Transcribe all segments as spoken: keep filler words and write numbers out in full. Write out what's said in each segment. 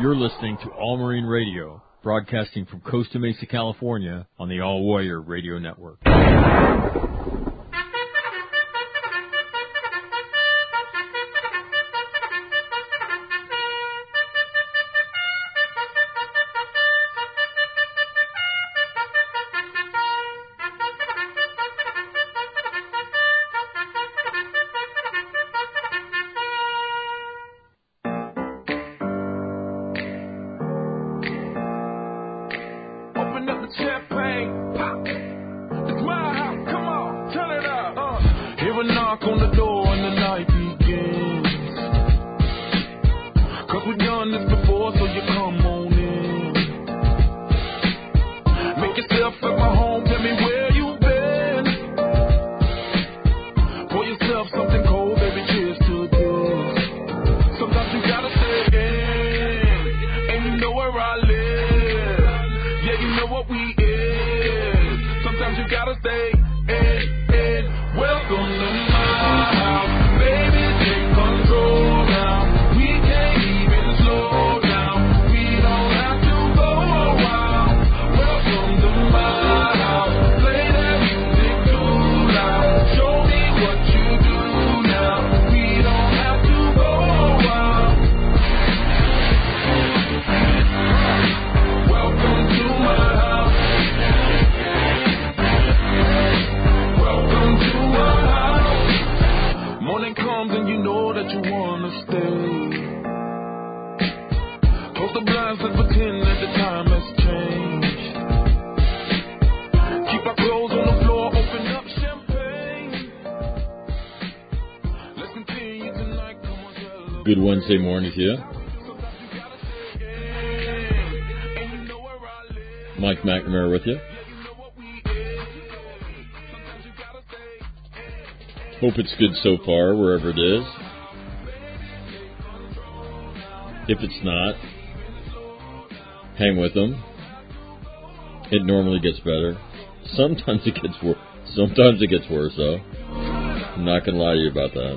You're listening to All Marine Radio, broadcasting from Costa Mesa, California, on the All Warrior Radio Network. Good Wednesday morning to you. Mike McNamara with you. Hope it's good so far, wherever it is. If it's not, hang with them. It normally gets better. Sometimes it gets worse. Sometimes it gets worse, though. I'm not going to lie to you about that.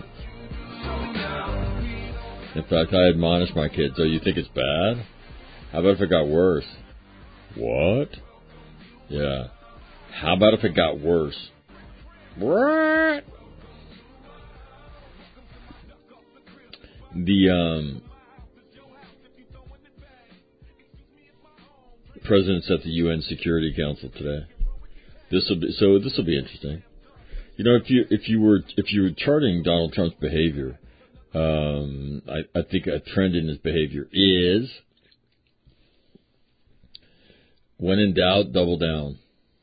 In fact, I admonish my kids, oh, you think it's bad? How about if it got worse? What? Yeah. How about if it got worse? What? The um, president's at the U N Security Council today. This will be so. This will be interesting. You know, if you if you were if you were charting Donald Trump's behavior. Um, I, I think a trend in his behavior is, when in doubt, double down.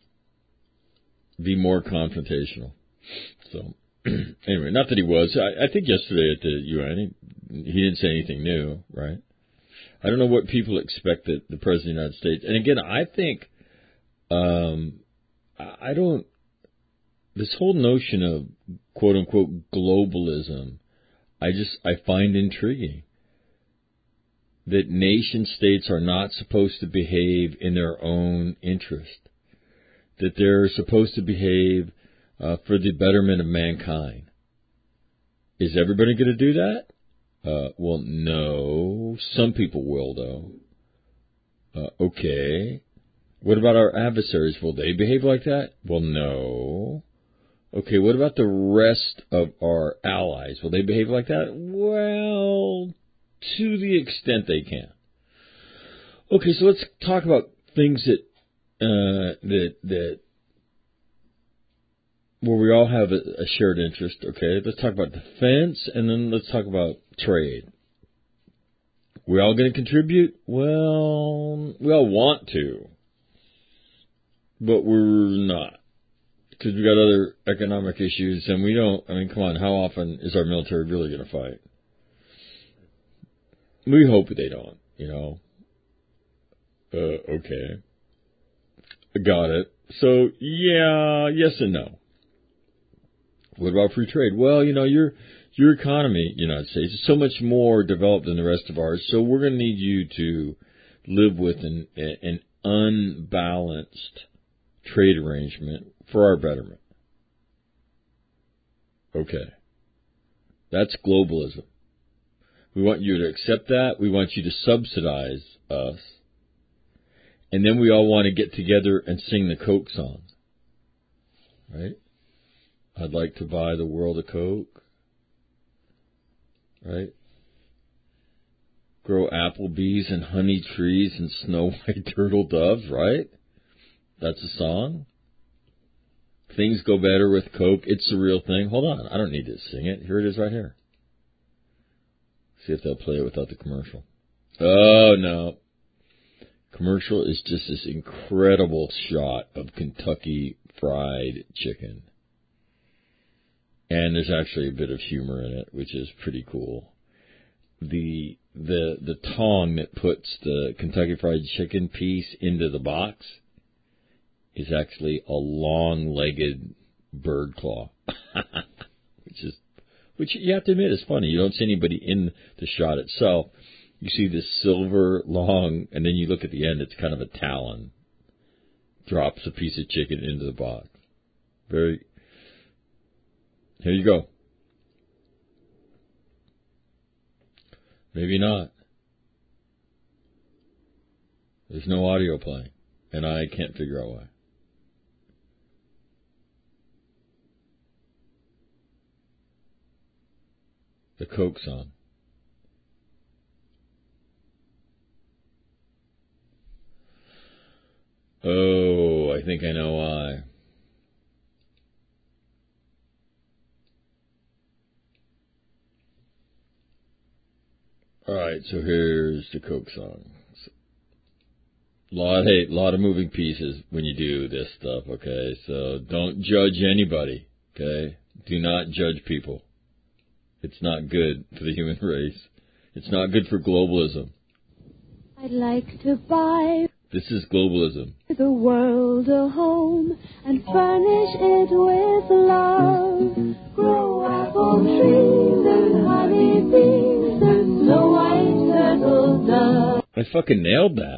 Be more confrontational. So, anyway, not that he was. I, I think yesterday at the U N, he, he didn't say anything new, right? I don't know what people expect that the President of the United States, and again, I think, um, I don't, this whole notion of quote-unquote globalism, I just, I find intriguing that nation states are not supposed to behave in their own interest, that they're supposed to behave uh, for the betterment of mankind. Is everybody going to do that? Uh, well, no. Some people will, though. Uh, okay. What about our adversaries? Will they behave like that? Well, no. Okay, what about the rest of our allies? Will they behave like that? Well, to the extent they can. Okay, so let's talk about things that uh, that that where we all have a, a shared interest. Okay, let's talk about defense, and then let's talk about trade. We all going to contribute? Well, we all want to, but we're not. Because we've got other economic issues, and we don't, I mean, come on, how often is our military really going to fight? We hope they don't, you know. Uh, okay. Got it. So, yeah, yes and no. What about free trade? Well, you know, your your economy, United States, is so much more developed than the rest of ours, so we're going to need you to live with an, an unbalanced trade arrangement for our betterment. Okay. That's globalism. We want you to accept that. We want you to subsidize us. And then we all want to get together and sing the Coke song. Right? I'd like to buy the world a Coke. Right? Grow Applebee's and honey trees and snow white turtle doves, right? That's a song. Things go better with Coke. It's the real thing. Hold on. I don't need to sing it. Here it is right here. See if they'll play it without the commercial. Oh, no. Commercial is just this incredible shot of Kentucky Fried Chicken. And there's actually a bit of humor in it, which is pretty cool. The the the tongue that puts the Kentucky Fried Chicken piece into the box is actually a long-legged bird claw, which is which you have to admit is funny. You don't see anybody in the shot itself. You see this silver long, and then you look at the end. It's kind of a talon. Drops a piece of chicken into the box. Very. Here you go. Maybe not. There's no audio playing, and I can't figure out why. The Coke song. Oh, I think I know why. All right, so here's the Coke song. Lot, hey, lot of moving pieces when you do this stuff, okay? So don't judge anybody, okay? Do not judge people. It's not good for the human race. It's not good for globalism. I'd like to buy This is globalism. the world a home and furnish it with love. Grow apple trees and honey bees and snow white turtle doves. I fucking nailed that.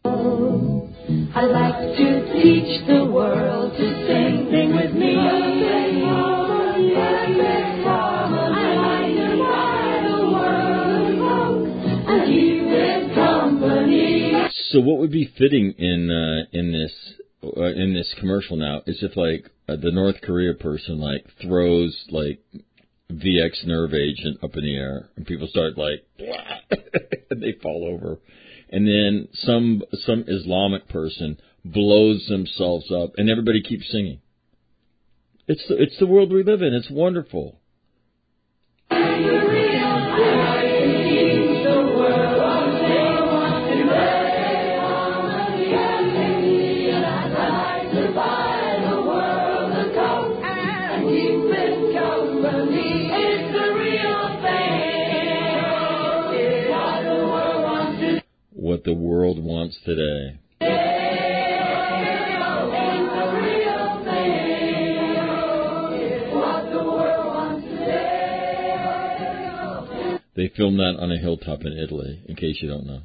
I like to teach the world to sing, sing with me. I like to buy the world a Coke and keep it company. So what would be fitting in uh, in this uh, in this commercial now is if like uh, the North Korea person like throws like V X nerve agent up in the air and people start like and they fall over, and then some some Islamic person blows themselves up and everybody keeps singing. It's the, it's the world we live in. It's wonderful. What the world wants today. They filmed that on a hilltop in Italy, in case you don't know.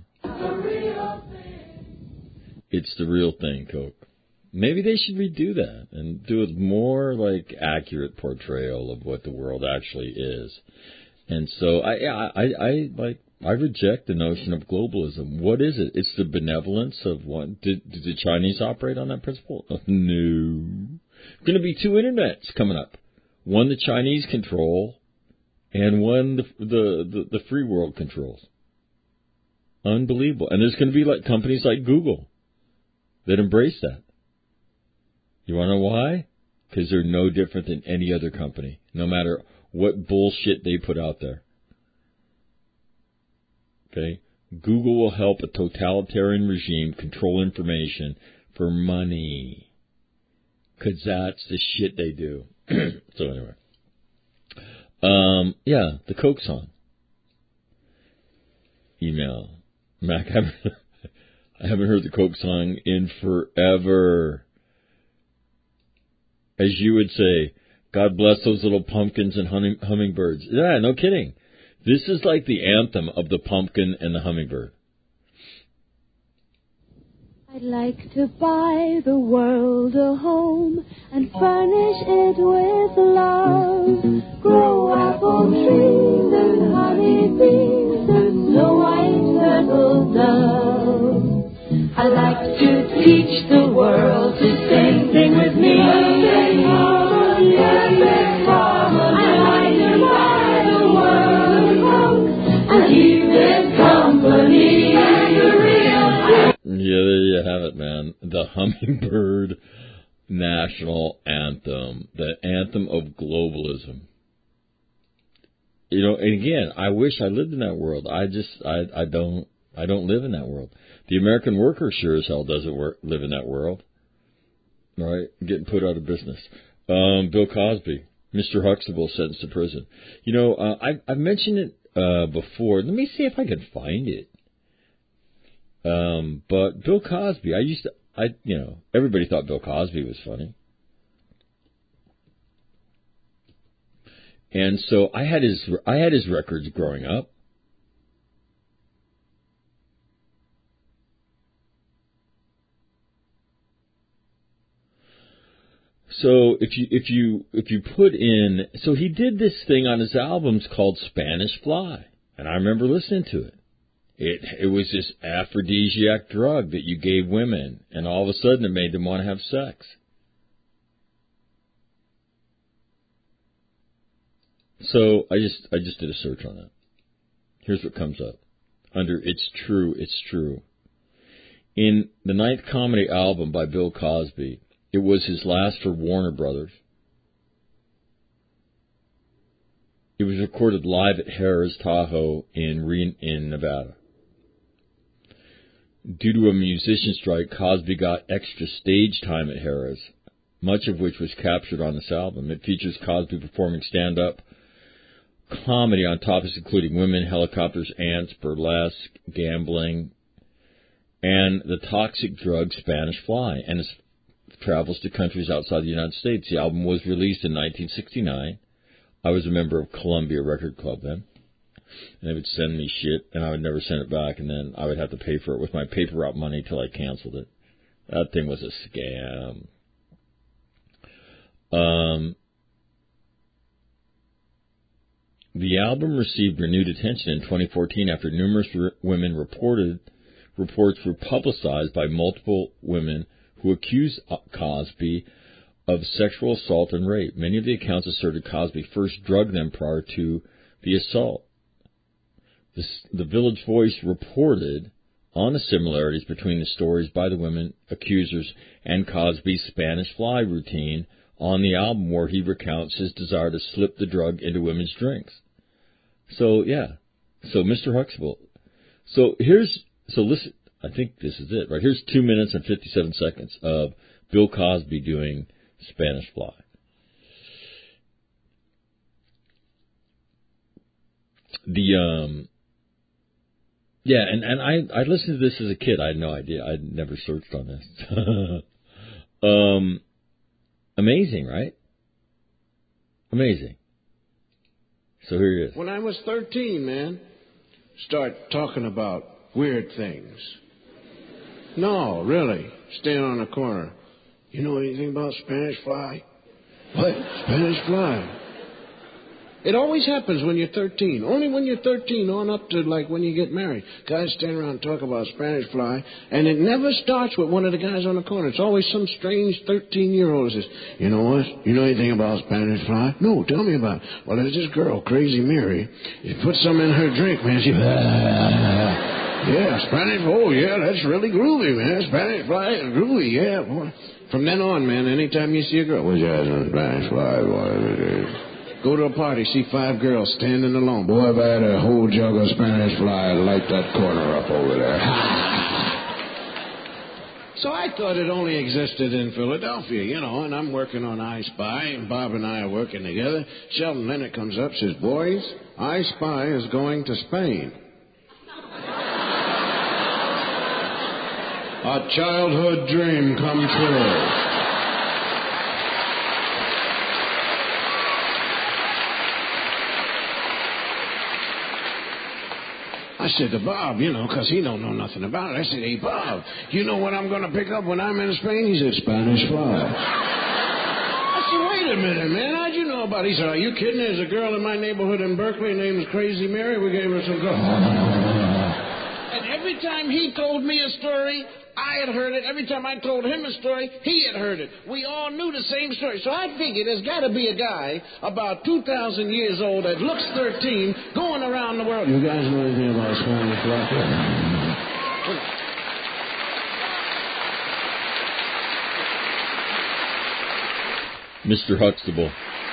It's the real thing, Coke. Maybe they should redo that and do a more like accurate portrayal of what the world actually is. And so I, I, I, I like. I reject the notion of globalism. What is it? It's the benevolence of one. Did, did the Chinese operate on that principle? Oh, no. Going to be two internets coming up. One the Chinese control, and one the the, the, the free world controls. Unbelievable. And there's going to be like companies like Google that embrace that. You want to know why? Because they're no different than any other company, no matter what bullshit they put out there. Okay, Google will help a totalitarian regime control information for money, because that's the shit they do. So anyway, um, yeah, the Coke song. Email, Mac. I haven't, I haven't heard the Coke song in forever. As you would say, God bless those little pumpkins and humming, hummingbirds. Yeah, no kidding. This is like the anthem of the pumpkin and the hummingbird. I'd like to buy the world a home and furnish it with love. Grow apple trees and honey bees hummingbird national anthem, the anthem of globalism. You know, and again, I wish I lived in that world. I just, I, I don't, I don't live in that world. The American worker sure as hell doesn't work, live in that world. Right? Getting put out of business. Um, Bill Cosby, Mister Huxtable sentenced to prison. You know, uh, I, I've mentioned it uh, before. Let me see if I can find it. Um, but Bill Cosby, I used to, I, you know, everybody thought Bill Cosby was funny. And so I had his, I had his records growing up. So if you, if you, if you put in, so he did this thing on his albums called Spanish Fly. And I remember listening to it. It, it was this aphrodisiac drug that you gave women, and all of a sudden it made them want to have sex. So I just I just did a search on that. Here's what comes up. Under It's True, It's True. In the ninth comedy album by Bill Cosby, it was his last for Warner Brothers. It was recorded live at Harrah's Tahoe in Re- in Nevada. Due to a musician strike, Cosby got extra stage time at Harrah's, much of which was captured on this album. It features Cosby performing stand-up comedy on topics including women, helicopters, ants, burlesque, gambling, and the toxic drug Spanish Fly, and his travels to countries outside the United States. The album was released in nineteen sixty-nine. I was a member of Columbia Record Club then. And they would send me shit, and I would never send it back, and then I would have to pay for it with my paper route money till I canceled it. That thing was a scam. Um, the album received renewed attention in twenty fourteen after numerous re- women reported reports were publicized by multiple women who accused Cosby of sexual assault and rape. Many of the accounts asserted Cosby first drugged them prior to the assault. The, the Village Voice reported on the similarities between the stories by the women accusers and Cosby's Spanish Fly routine on the album, where he recounts his desire to slip the drug into women's drinks. So, yeah. So, Mister Huxtable. So, here's, so listen, I think this is it, right? Here's two minutes and fifty-seven seconds of Bill Cosby doing Spanish Fly. The, um, yeah, and, and I, I listened to this as a kid. I had no idea. I'd never searched on this. um, amazing, right? Amazing. So here he is. When I was thirteen, man, start talking about weird things. No, really. Stand on a corner. You know anything about Spanish Fly? What? Spanish Fly? It always happens when you're thirteen. Only when you're thirteen on up to, like, when you get married. Guys stand around and talk about Spanish Fly, and it never starts with one of the guys on the corner. It's always some strange thirteen-year-old who says, you know what? You know anything about Spanish Fly? No, tell me about it. Well, there's this girl, Crazy Mary. You put some in her drink, man. She... Yeah, Spanish, oh, yeah, that's really groovy, man. Spanish Fly is groovy, yeah. Boy. From then on, man, anytime you see a girl, what's your eyes on Spanish Fly, boy? Go to a party, see five girls standing alone. Boy, if I had a whole jug of Spanish Fly, I'd light that corner up over there. So I thought it only existed in Philadelphia, you know, and I'm working on I Spy, and Bob and I are working together. Sheldon Leonard comes up and says, boys, I Spy is going to Spain. A childhood dream come true. I said to Bob, you know, because he don't know nothing about it. I said, hey, Bob, you know what I'm going to pick up when I'm in Spain? He said, Spanish Fly. I said, wait a minute, man. How'd you know about it? He said, are you kidding? There's a girl in my neighborhood in Berkeley named Crazy Mary. We gave her some girl. And every time he told me a story, I had heard it. Every time I told him a story, he had heard it. We all knew the same story. So I figured there's got to be a guy about two thousand years old that looks thirteen going around the world. You guys know anything about Spanish Fly? Mister Huxtable.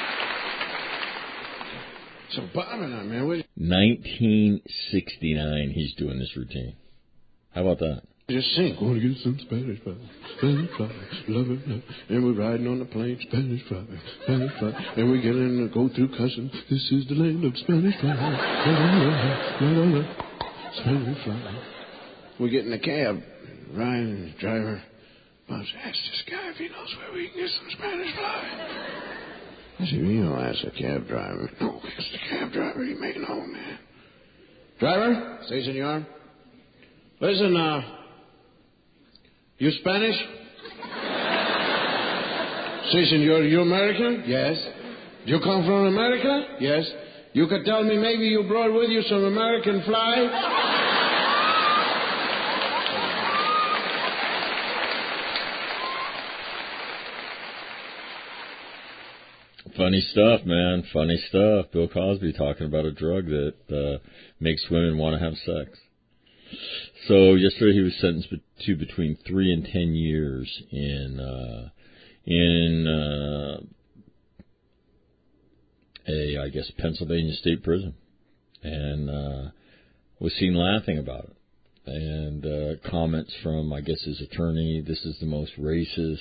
So bombing on, man. What nineteen sixty-nine, he's doing this routine. How about that? Just sing. Want to get some Spanish fry, Spanish fry, love it, love it. And we're riding on the plane, Spanish fry, Spanish fry. And we get in and go through cussing. This is the land of Spanish fry, la, la, la, la, la. Spanish fry. We get in the cab. Ryan, the driver, Bob said, ask this guy if he knows where we can get some Spanish fry. I said, you know, ask the cab driver. No, ask the cab driver. He may know, man. Driver, say, senor. Listen, uh, you Spanish? Si, senor, you American? Yes. You come from America? Yes. You could tell me maybe you brought with you some American fly? Funny stuff, man. Funny stuff. Bill Cosby talking about a drug that uh, makes women want to have sex. So yesterday he was sentenced to between three and ten years in uh, in uh, a I guess Pennsylvania State Prison, and uh, was seen laughing about it. And uh, comments from I guess his attorney. This is the most racist.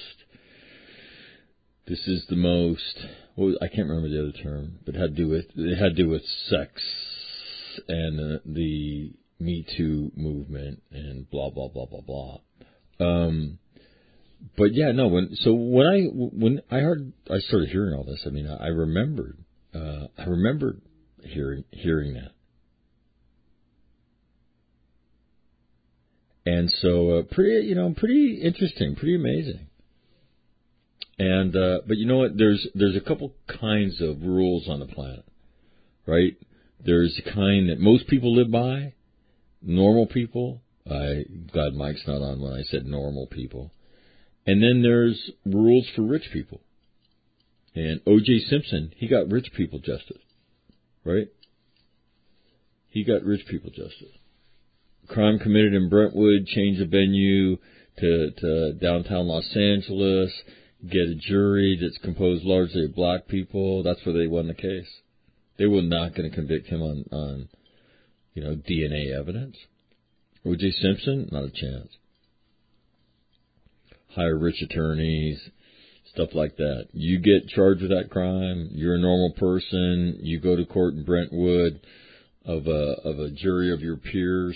This is the most. Well, I can't remember the other term, but it had to do with it had to do with sex and uh, the Me Too movement and blah blah blah blah blah. Um, but yeah, no. When so when I when I heard I started hearing all this, I mean, I, I remembered uh, I remembered hearing hearing that, and so uh, pretty you know pretty interesting, pretty amazing. And uh, but you know what? There's there's a couple kinds of rules on the planet, right? There's the kind that most people live by, normal people. I glad Mike's not on when I said normal people. And then there's rules for rich people. And O J Simpson, he got rich people justice, right? He got rich people justice. Crime committed in Brentwood, change the venue to to downtown Los Angeles. Get a jury that's composed largely of black people. That's where they won the case. They were not going to convict him on, on, you know, D N A evidence. O J Simpson, not a chance. Hire rich attorneys, stuff like that. You get charged with that crime. You're a normal person. You go to court in Brentwood of a of a jury of your peers.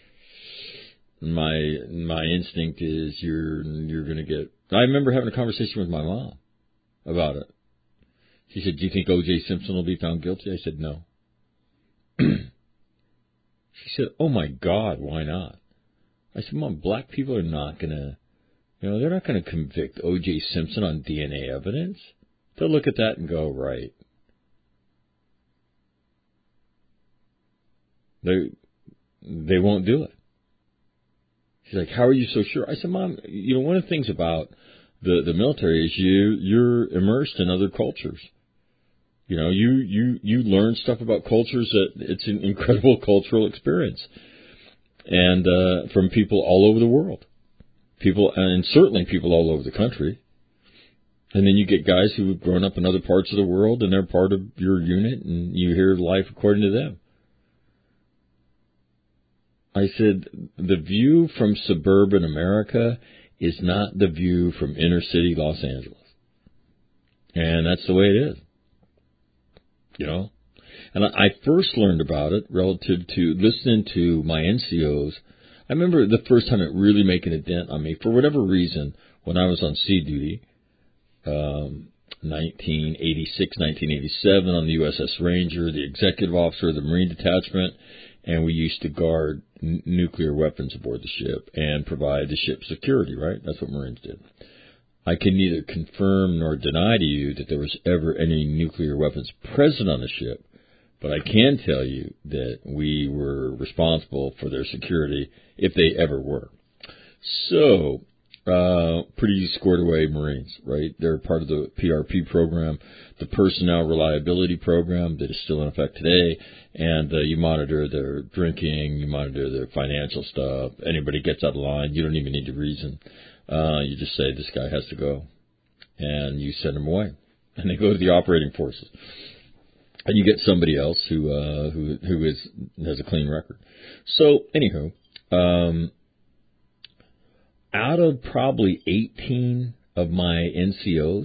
My my instinct is you're you're going to get. I remember having a conversation with my mom about it. She said, do you think O J Simpson will be found guilty? I said, no. She said, oh, my God, why not? I said, Mom, black people are not going to, you know, they're not going to convict O J Simpson on D N A evidence. They'll look at that and go, right. They they won't do it. She's like, how are you so sure? I said, Mom, you know, one of the things about the, the military is you, you're immersed in other cultures. You know, you, you, you learn stuff about cultures that it's an incredible cultural experience. And uh, from people all over the world. People, and certainly people all over the country. And then you get guys who have grown up in other parts of the world and they're part of your unit and you hear life according to them. I said, the view from suburban America is not the view from inner city Los Angeles. And that's the way it is. You know? And I first learned about it relative to listening to my N C Os. I remember the first time it really making a dent on me, for whatever reason, when I was on sea duty, um, nineteen eighty-six, nineteen eighty-seven on the U S S Ranger, the executive officer of the Marine Detachment, and we used to guard n- nuclear weapons aboard the ship and provide the ship security, right? That's what Marines did. I can neither confirm nor deny to you that there was ever any nuclear weapons present on the ship, but I can tell you that we were responsible for their security if they ever were. So, uh, pretty squared away Marines, right? They're part of the P R P program, the Personnel Reliability Program that is still in effect today, and uh, you monitor their drinking, you monitor their financial stuff. Anybody gets out of line, you don't even need to reason. Uh, you just say, this guy has to go, and you send him away. and they go to the operating forces. And you get somebody else who uh, who who is has a clean record. So, anywho, um, out of probably eighteen of my N C Os,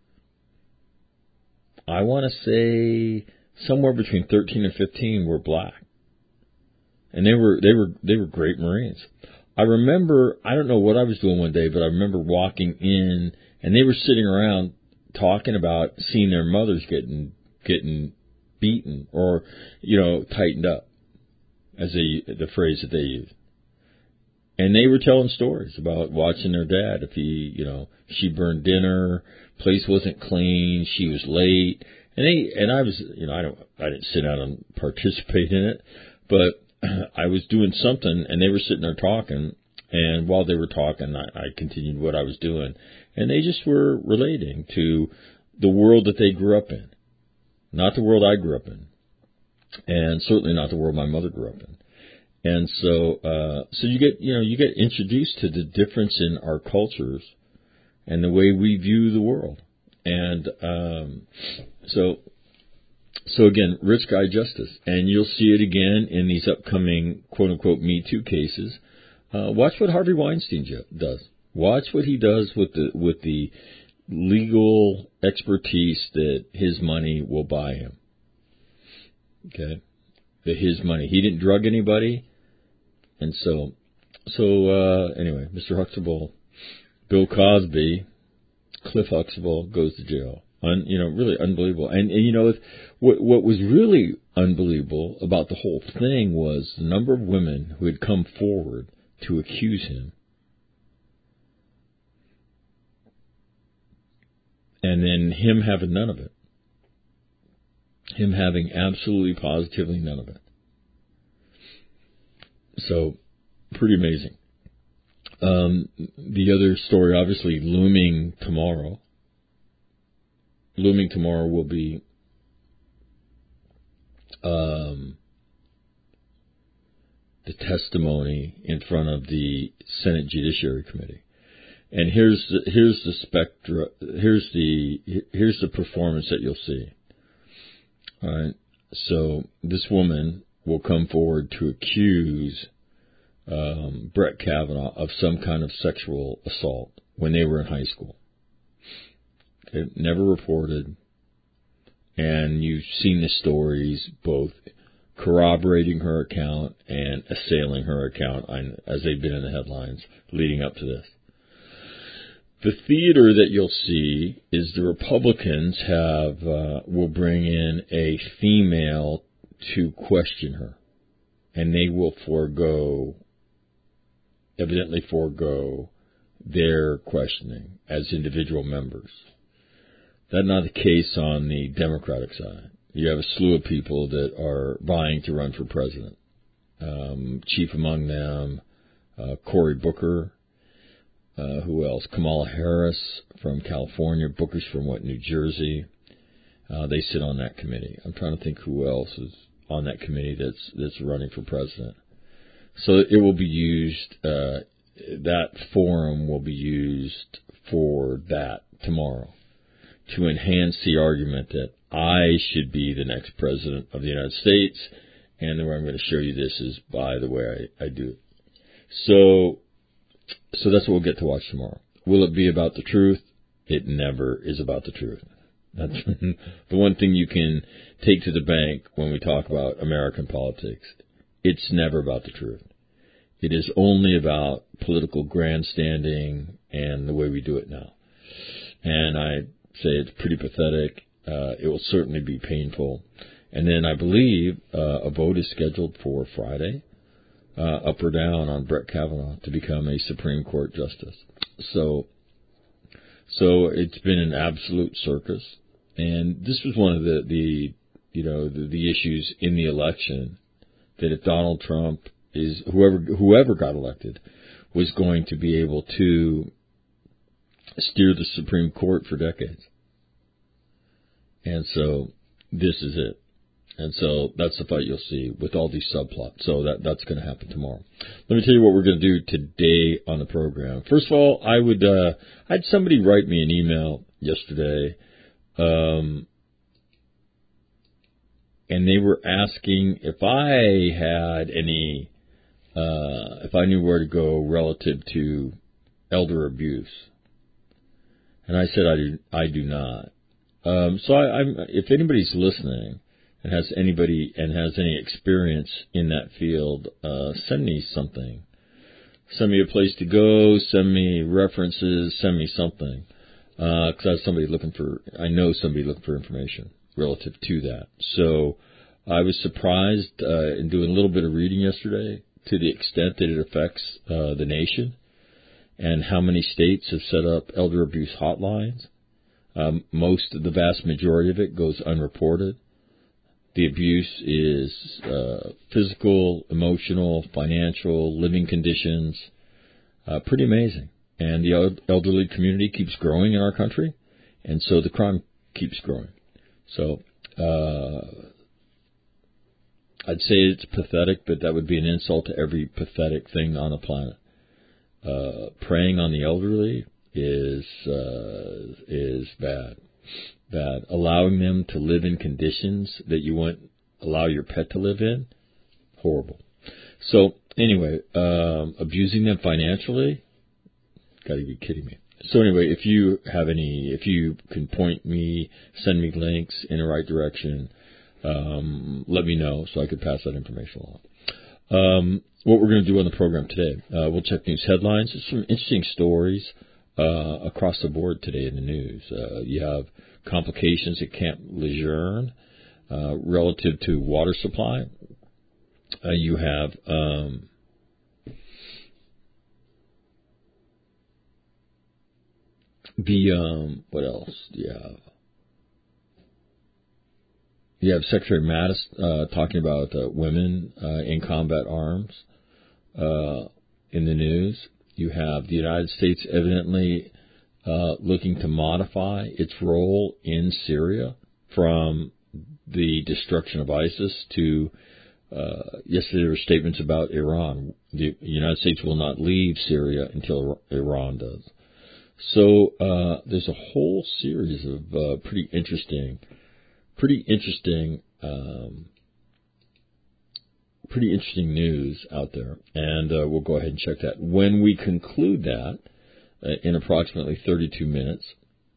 I want to say somewhere between thirteen and fifteen were black, and they were they were they were great Marines. I remember, I don't know what I was doing one day, but I remember walking in, and they were sitting around talking about seeing their mothers getting getting. beaten or, you know, tightened up, as they, the phrase that they use. And they were telling stories about watching their dad. If he, you know, she burned dinner, place wasn't clean, she was late. And they, and I was, you know, I don't, I didn't sit down and participate in it, but I was doing something and they were sitting there talking. And while they were talking, I, I continued what I was doing. And they just were relating to the world that they grew up in. Not the world I grew up in, and certainly not the world my mother grew up in. And so, uh, so you get, you know, you get introduced to the difference in our cultures and the way we view the world. And um, so, so again, rich guy justice, and you'll see it again in these upcoming quote unquote Me Too cases. Uh, watch what Harvey Weinstein does. Watch what he does with the with the. legal expertise that his money will buy him. Okay? That his money. He didn't drug anybody. And so, so, uh, anyway, Mister Huxtable, Bill Cosby, Cliff Huxtable goes to jail. Un, you know, really unbelievable. And, and you know, what, what was really unbelievable about the whole thing was the number of women who had come forward to accuse him. And then him having none of it. Him having absolutely, positively none of it. So, pretty amazing. Um, the other story, obviously, looming tomorrow. Looming tomorrow will be um, the testimony in front of the Senate Judiciary Committee. And here's the, here's the spectra. Here's the here's the performance that you'll see. All right. So this woman will come forward to accuse um, Brett Kavanaugh of some kind of sexual assault when they were in high school. Okay, never reported, and you've seen the stories both corroborating her account and assailing her account as they've been in the headlines leading up to this. The theater that you'll see is the Republicans have uh, will bring in a female to question her, and they will forego, evidently forego their questioning as individual members. That's not the case on the Democratic side. You have a slew of people that are vying to run for president. Um, chief among them, uh, Cory Booker. Uh, who else? Kamala Harris from California. Booker's from, what, New Jersey. Uh, they sit on that committee. I'm trying to think who else is on that committee that's that's running for president. So it will be used, uh, that forum will be used for that tomorrow to enhance the argument that I should be the next president of the United States, and the way I'm going to show you this is by the way I, I do it. So... So that's what we'll get to watch tomorrow. Will it be about the truth? It never is about the truth. That's the one thing you can take to the bank when we talk about American politics. It's never about the truth. It is only about political grandstanding and the way we do it now. And I say it's pretty pathetic. Uh, it will certainly be painful. And then I believe uh, a vote is scheduled for Friday. Uh, up or down on Brett Kavanaugh to become a Supreme Court justice. So, so it's been an absolute circus, and this was one of the, the you know, the, the issues in the election, that if Donald Trump is whoever whoever got elected was going to be able to steer the Supreme Court for decades, and so this is it. And so that's the fight you'll see with all these subplots. So that that's going to happen tomorrow. Let me tell you what we're going to do today on the program. First of all, I would uh, I had somebody write me an email yesterday Um, and they were asking if I had any, uh, if I knew where to go relative to elder abuse. And I said I do, I do not. Um, so I, I'm, if anybody's listening and has anybody and has any experience in that field, uh, send me something. Send me a place to go. Send me references. Send me something. Because uh, I have somebody looking for, I know somebody looking for information relative to that. So I was surprised uh, in doing a little bit of reading yesterday to the extent that it affects uh, the nation and how many states have set up elder abuse hotlines. Um, most, the vast majority of it goes unreported. The abuse is uh, physical, emotional, financial, living conditions. Uh, pretty amazing. And the elderly community keeps growing in our country, and so the crime keeps growing. So uh, I'd say it's pathetic, but that would be an insult to every pathetic thing on the planet. Uh, preying on the elderly is uh, is bad. Bad. Allowing them to live in conditions that you wouldn't allow your pet to live in, horrible. So anyway, um, abusing them financially, got to be kidding me. So anyway, if you have any, if you can point me, send me links in the right direction, um, let me know so I could pass that information along. Um, what we're going to do on the program today, uh, we'll check news headlines. There's some interesting stories uh, across the board today in the news. Uh, you have complications at Camp Lejeune uh, relative to water supply. Uh, you have um, the um, what else do you have? You have Secretary Mattis uh, talking about uh, women uh, in combat arms uh, in the news. You have the United States evidently uh, looking to modify its role in Syria from the destruction of ISIS to, uh, yesterday there were statements about Iran. The United States will not leave Syria until Iran does. So uh, there's a whole series of uh, pretty interesting Pretty interesting, um, pretty interesting news out there, and uh, we'll go ahead and check that. When we conclude that uh, in approximately thirty-two minutes,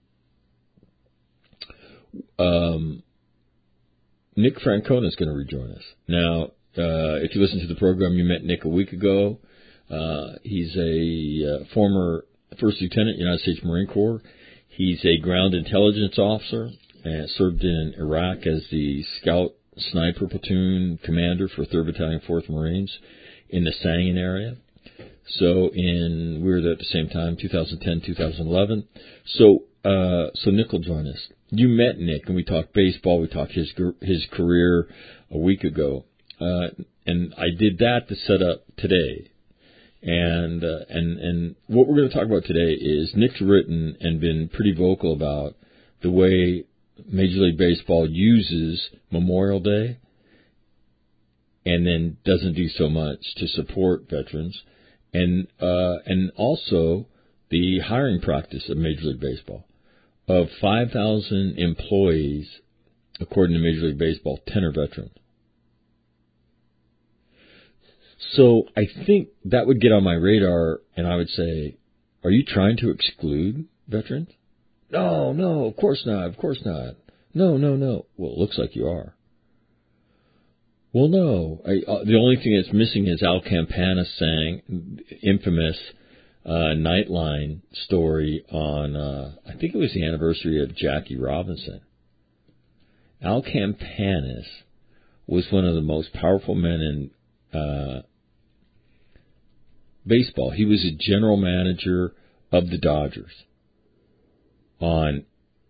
um, Nick Francona is going to rejoin us. Now, uh, if you listen to the program, you met Nick a week ago. Uh, he's a uh, former First Lieutenant, United States Marine Corps. He's a ground intelligence officer. And served in Iraq as the Scout Sniper Platoon Commander for third Battalion, fourth Marines in the Sangin area. So in we were there at the same time, two thousand ten, two thousand eleven. So uh, so Nick will join us. You met Nick, and we talked baseball. We talked his his career a week ago, uh, and I did that to set up today. And uh, and and what we're going to talk about today is Nick's written and been pretty vocal about the way Major League Baseball uses Memorial Day and then doesn't do so much to support veterans, and uh, and also the hiring practice of Major League Baseball. Of five thousand employees, according to Major League Baseball, ten are veterans. So I think that would get on my radar, and I would say, are you trying to exclude veterans? No, no, of course not, of course not. No, no, no. Well, it looks like you are. Well, no. I, uh, the only thing that's missing is Al Campana sang infamous uh, Nightline story on, uh, I think it was the anniversary of Jackie Robinson. Al Campanis was one of the most powerful men in uh, baseball. He was a general manager of the Dodgers. On,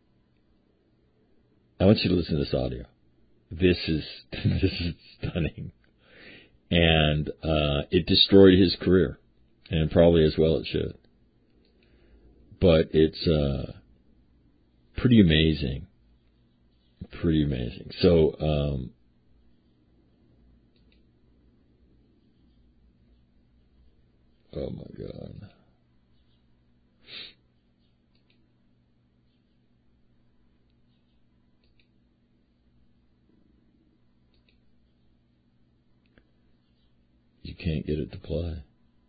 I want you to listen to this audio. This is this is stunning, and uh, it destroyed his career, and probably as well it should. But it's uh, pretty amazing, pretty amazing. So. Um, oh my God. can't get it to play.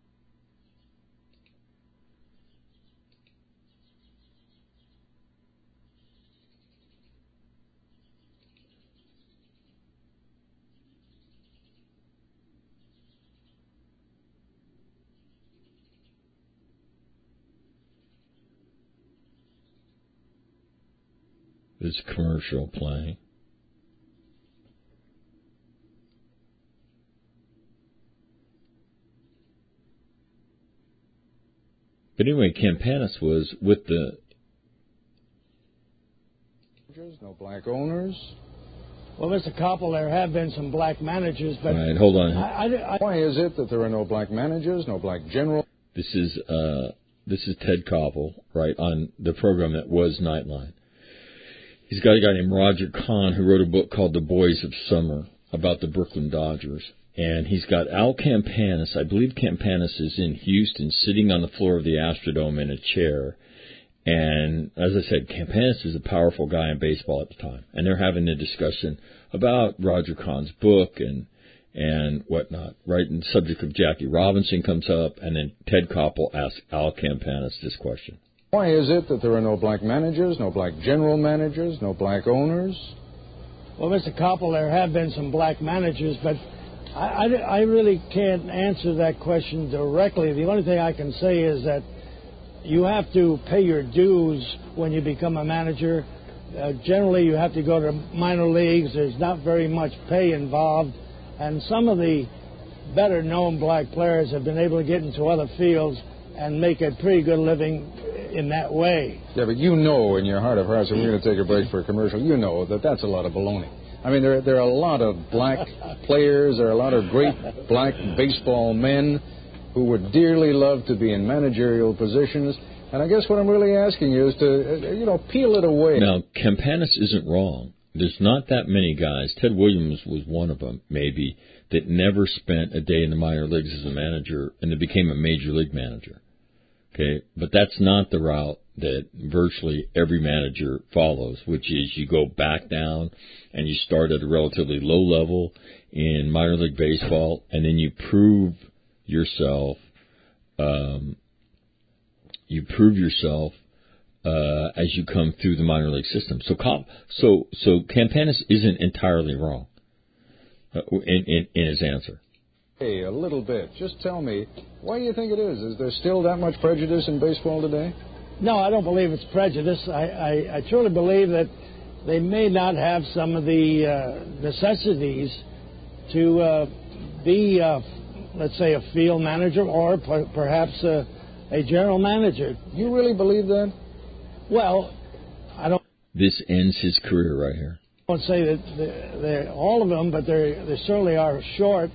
This commercial playing. But anyway, Campanis was with the... No black owners. Well, Mister Koppel, there have been some black managers, but... All right, hold on. I, I, I, Why is it that there are no black managers, no black general? This is uh, this is Ted Koppel, right, on the program that was Nightline. He's got a guy named Roger Kahn who wrote a book called The Boys of Summer about the Brooklyn Dodgers. And he's got Al Campanis. I believe Campanis is in Houston sitting on the floor of the Astrodome in a chair. And as I said, Campanis is a powerful guy in baseball at the time. And they're having a discussion about Roger Kahn's book and and whatnot. Right, and the subject of Jackie Robinson comes up. And then Ted Koppel asks Al Campanis this question. Why is it that there are no black managers, no black general managers, no black owners? Well, Mister Koppel, there have been some black managers, but I, I, I really can't answer that question directly. The only thing I can say is that you have to pay your dues when you become a manager. Uh, generally, you have to go to minor leagues. There's not very much pay involved. And some of the better-known black players have been able to get into other fields and make a pretty good living in that way. Yeah, but you know in your heart of hearts, and we're going to take a break for a commercial, you know that that's a lot of baloney. I mean, there, there are a lot of black players, there are a lot of great black baseball men who would dearly love to be in managerial positions. And I guess what I'm really asking you is to, you know, peel it away. Now, Campanis isn't wrong. There's not that many guys. Ted Williams was one of them, maybe, that never spent a day in the minor leagues as a manager and then became a major league manager. Okay, but that's not the route that virtually every manager follows, which is you go back down and you start at a relatively low level in minor league baseball, and then you prove yourself. Um, you prove yourself uh, as you come through the minor league system. So, so, so Campanis isn't entirely wrong uh, in, in, in his answer. Hey, a little bit. Just tell me, why do you think it is? Is there still that much prejudice in baseball today? No, I don't believe it's prejudice. I, I, I truly believe that they may not have some of the uh, necessities to uh, be, uh, let's say, a field manager or per- perhaps a, a general manager. You really believe that? Well, I don't... This ends his career right here. I won't say that they're, they're all of them, but they certainly are short.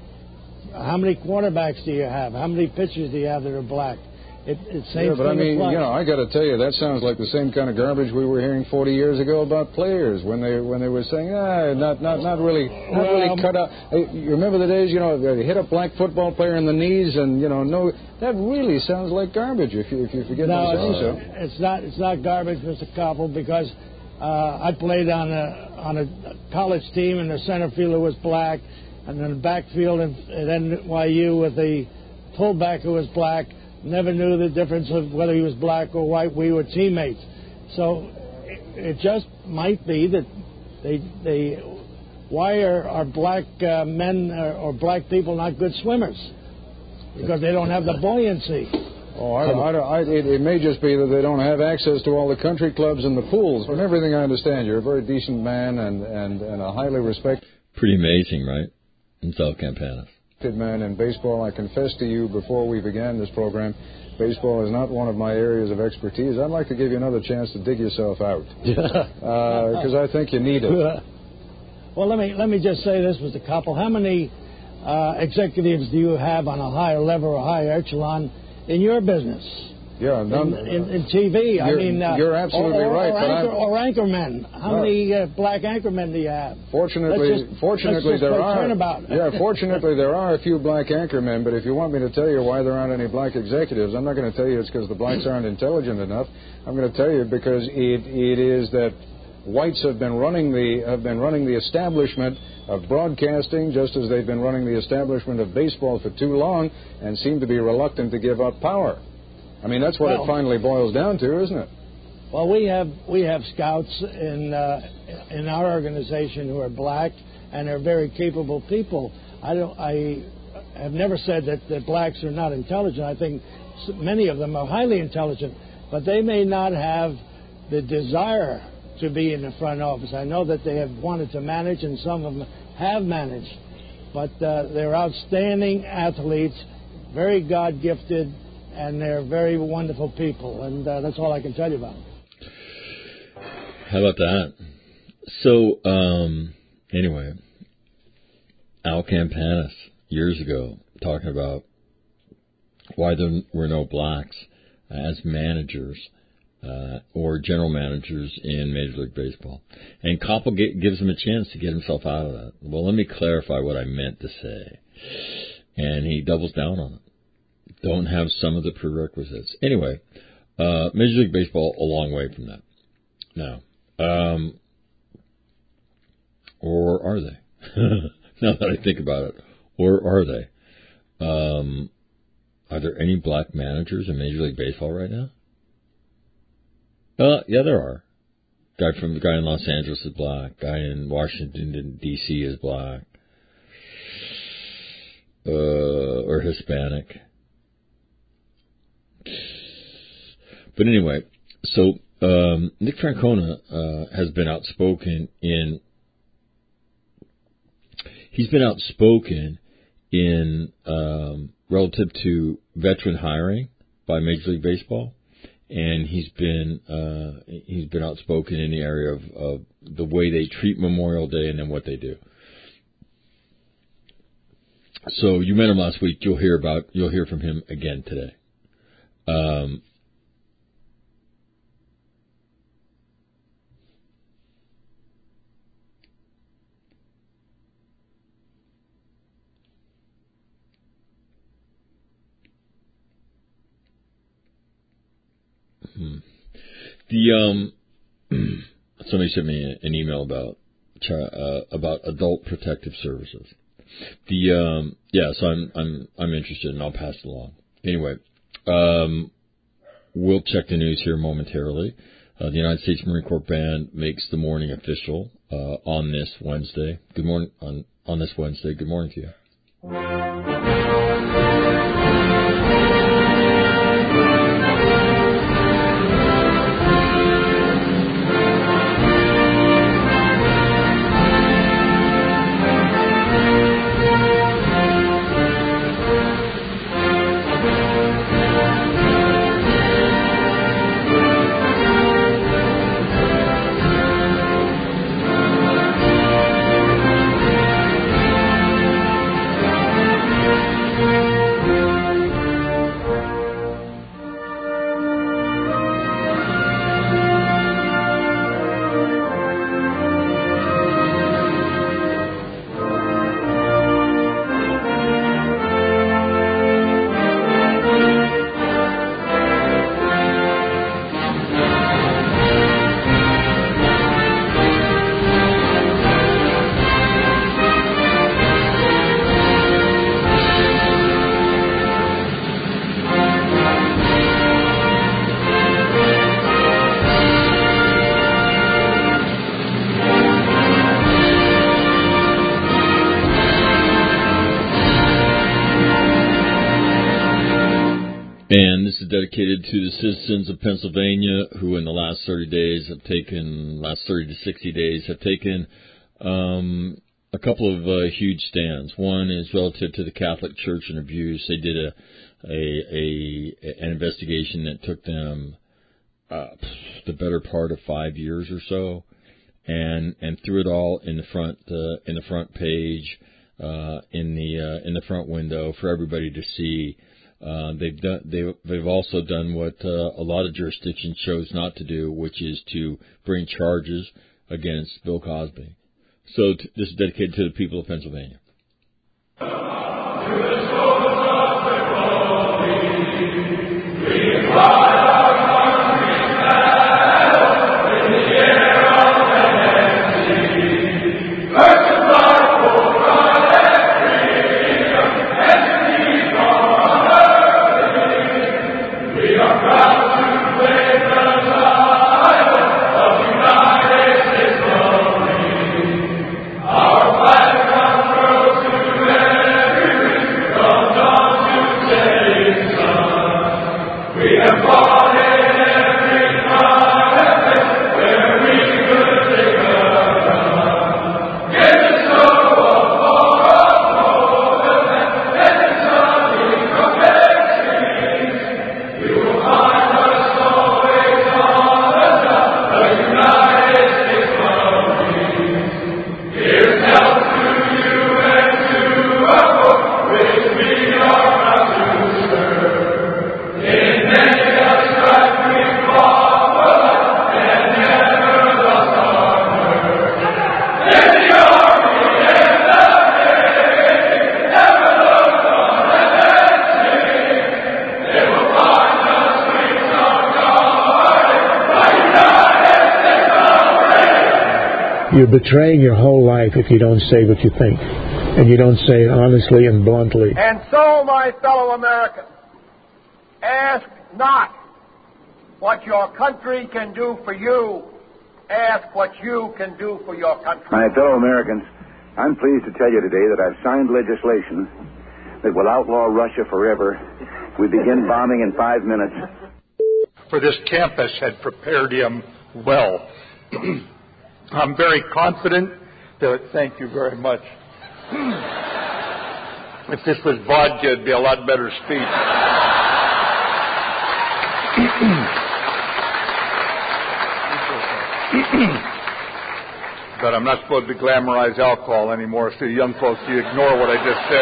How many quarterbacks do you have? How many pitchers do you have that are black? It, it yeah, but I mean, you know, I got to tell you, that sounds like the same kind of garbage we were hearing forty years ago about players when they when they were saying, ah, not not not really, not well, really cut out. Hey, you remember the days, you know, they hit a black football player in the knees, and you know, no, that really sounds like garbage. If you if you forget no, to say so. It's not it's not garbage, Mister Koppel, because uh, I played on a on a college team, and the center fielder was black, and then the backfield at N Y U with the fullback who was black. Never knew the difference of whether he was black or white. We were teammates. So it, it just might be that they, they why are, are black uh, men or, or black people not good swimmers? Because they don't have the buoyancy. Oh, I, I, I, it, it may just be that they don't have access to all the country clubs and the pools. From everything I understand, you're a very decent man and, and, and a highly respected... Pretty amazing, right? In South Campanis. Man in baseball. I confessed to you before we began this program, baseball is not one of my areas of expertise. I'd like to give you another chance to dig yourself out, because uh, I think you need it. Well, let me let me just say this, Mister Koppel. How many uh, executives do you have on a higher level or higher echelon in your business? Yeah, none, in, in, in T V. I mean, uh, you're absolutely or, or, right. Or, but anchor, I'm, or anchormen. How well, many uh, black anchormen do you have? Fortunately, just, fortunately there are. yeah, fortunately there are a few black anchormen. But if you want me to tell you why there aren't any black executives, I'm not going to tell you it's because the blacks aren't intelligent enough. I'm going to tell you because it it is that whites have been running the have been running the establishment of broadcasting, just as they've been running the establishment of baseball for too long, and seem to be reluctant to give up power. I mean, that's what well, it finally boils down to, isn't it? Well, we have we have scouts in uh, in our organization who are black and are very capable people. I don't I have never said that the blacks are not intelligent. I think many of them are highly intelligent, but they may not have the desire to be in the front office. I know that they have wanted to manage, and some of them have managed, but uh, they're outstanding athletes, very God-gifted, and they're very wonderful people, and uh, that's all I can tell you about them. How about that? So, um, anyway, Al Campanis, years ago, talking about why there were no blacks as managers uh, or general managers in Major League Baseball. And Koppel g- gives him a chance to get himself out of that. Well, let me clarify what I meant to say. And he doubles down on it. Don't have some of the prerequisites. Anyway, uh, Major League Baseball, a long way from that. Now, um, or are they? Now that I think about it, or are they? Um, are there any black managers in Major League Baseball right now? Uh, yeah, there are. Guy from the guy in Los Angeles is black. Guy in Washington D C is black, uh, or Hispanic. But anyway, so um, Nick Francona uh, has been outspoken in. He's been outspoken in um, relative to veteran hiring by Major League Baseball, and he's been uh, he's been outspoken in the area of, of the way they treat Memorial Day and then what they do. So you met him last week. You'll hear about you'll hear from him again today. Um, Hmm. The um, somebody sent me an email about uh, about adult protective services. The um, yeah, so I'm I'm I'm interested, and I'll pass it along. Anyway, um, we'll check the news here momentarily. Uh, the United States Marine Corps Band makes the morning official uh, on this Wednesday. Good morning on on this Wednesday. Good morning to you. And this is dedicated to the citizens of Pennsylvania who in the last thirty days have taken, last thirty to sixty days, have taken um, a couple of uh, huge stands. One is relative to the Catholic Church and abuse. They did a, a, a an investigation that took them uh, the better part of five years or so, and and threw it all in the front uh, in the front page, uh, in the uh, in the front window for everybody to see. Uh, they've done. They, they've also done what uh, a lot of jurisdictions chose not to do, which is to bring charges against Bill Cosby. So t- this is dedicated to the people of Pennsylvania. We You're betraying your whole life if you don't say what you think, and you don't say it honestly and bluntly. And so, my fellow Americans, ask not what your country can do for you. Ask what you can do for your country. My fellow Americans, I'm pleased to tell you today that I've signed legislation that will outlaw Russia forever. We begin bombing in five minutes. For this campus had prepared him well. I'm very confident that, thank you very much. If this was vodka, it'd be a lot better speech. But I'm not supposed to glamorize alcohol anymore, so young folks, you ignore what I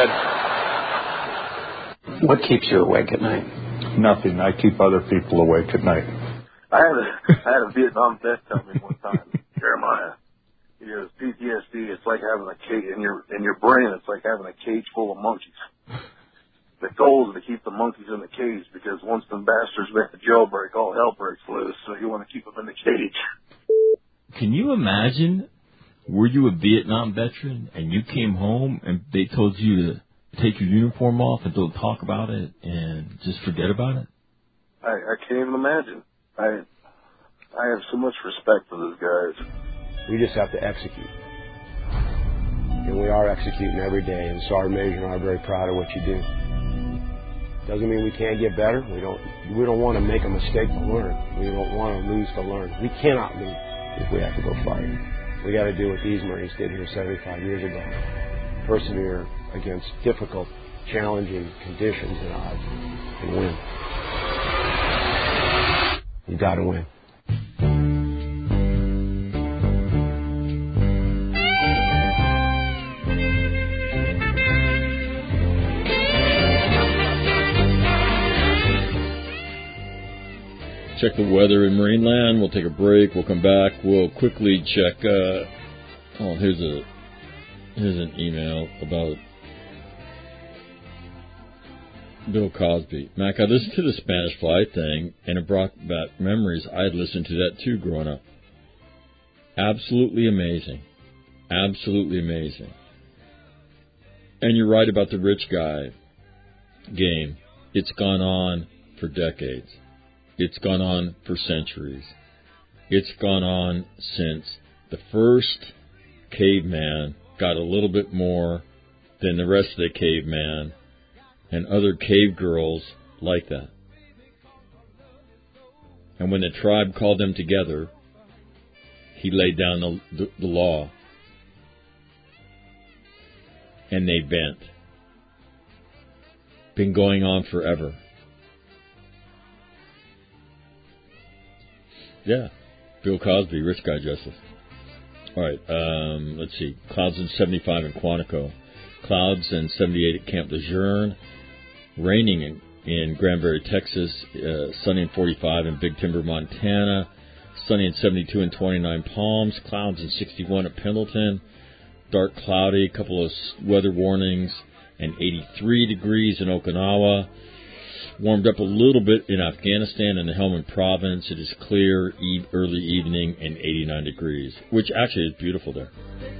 just said. What keeps you awake at night? Nothing. I keep other people awake at night. I had a, I had a Vietnam vet tell me one time, Jeremiah, he goes, P T S D, it's like having a cage in your in your brain. It's like having a cage full of monkeys. The goal is to keep the monkeys in the cage because once the bastards make the jailbreak, all hell breaks loose. So you want to keep them in the cage. Can you imagine? Were you a Vietnam veteran and you came home and they told you to take your uniform off and don't talk about it and just forget about it? I, I can't even imagine. I I have so much respect for those guys. We just have to execute. And we are executing every day. And Sergeant Major and I are very proud of what you do. Doesn't mean we can't get better. We don't we don't want to make a mistake to learn. We don't want to lose to learn. We cannot lose if we have to go fight. We got to do what these Marines did here seventy-five years ago. Persevere against difficult, challenging conditions and odds and win. You got to win. Check the weather in Marineland. We'll take a break. We'll come back. We'll quickly check. Uh, oh, here's a here's an email about Bill Cosby. Mac, I listened to the Spanish Fly thing, and it brought back memories. I had listened to that too growing up. Absolutely amazing. Absolutely amazing. And you're right about the rich guy game. It's gone on for decades. It's gone on for centuries. It's gone on since the first caveman got a little bit more than the rest of the caveman and other cave girls like that. And when the tribe called them together, he laid down the, the, the law. And they bent. Been going on forever. Yeah, Bill Cosby, rich guy justice. All right, um, let's see. Clouds and seventy-five in Quantico. Clouds and seventy-eight at Camp Lejeune. Raining in, in Granbury, Texas. Uh, sunny and forty-five in Big Timber, Montana. Sunny and seventy-two in twenty-nine Palms. Clouds and sixty-one at Pendleton. Dark cloudy, a couple of weather warnings. And eighty-three degrees in Okinawa. Warmed up a little bit in Afghanistan and the Helmand province. It is clear, e- early evening, and eighty-nine degrees, which actually is beautiful there.